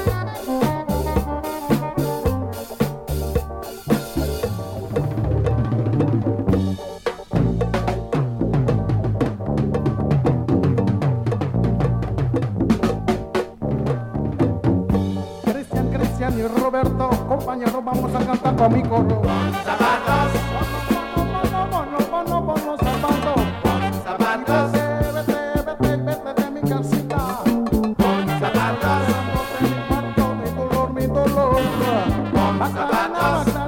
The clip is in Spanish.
Cristian y Roberto, compañeros, vamos a cantar con mi coro. Zapatos, Zapatos, zapatos, vete de mi casita. zapatos, Mi cuarto, mi dolor, mi dolor. zapatos.